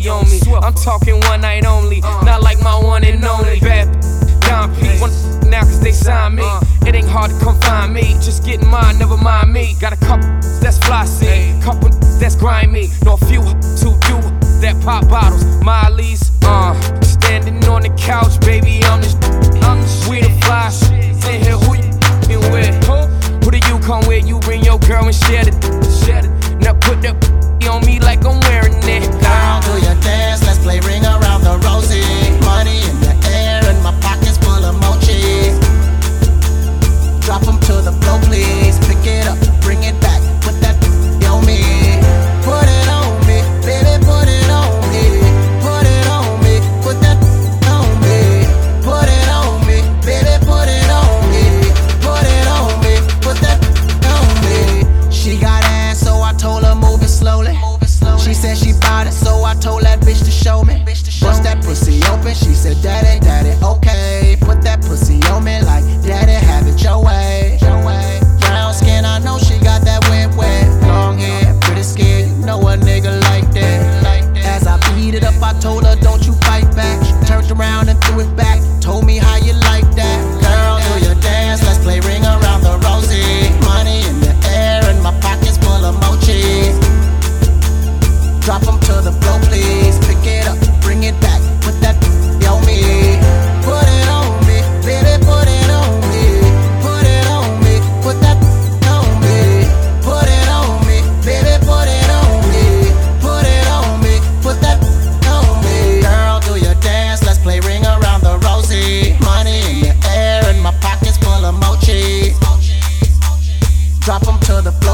Swifty on me. I'm talking one night only, not like my one and only. Bad Don P. Now cause they signed me. It ain't hard to come find me. Just getting mine, never mind me. Got a couple that's flossy, couple that's grimy. Know a few to do that pop bottles. Miley's, standing on the couch, baby. I'm the we the fly. Say here, who you been with? Who do you come with? You bring your girl and share it. Now put that on me like I'm wearing it. Girl, do your dance, let's play ring around the rosy. Money in the air and my pockets full of mochi. Drop them to the floor, please. Pick it up, bring it back. Put that on me. Put it on me, baby, put it on me. Put it on me, put that on me. Put it on me, baby, put it on me. Put it on me, put that on me. She got ass, so I told her move it slowly. She said she bought it, so I told that bitch to show me. Bust that pussy open, she said daddy, daddy, okay. Put that pussy on me like daddy, have it your way. Brown skin, I know she got that wet. Long hair, pretty scared, you know a nigga like that. As I beat it up, I told her don't you fight back. She turned around and threw it back, told me how you like that. Girl, do your dance, let's play ring around the rosy. Money in the air and my pockets full of mochi. Drop them to the floor, please. Pick it up, bring it back. Put that on me. Put it on me, baby, put it on me. Put it on me, put that on me. Put it on me, baby, put it on me. Put it on me, put that on me. Girl, do your dance, let's play ring around the rosy. Money in the air and my pockets full of mochi. Drop them to the floor.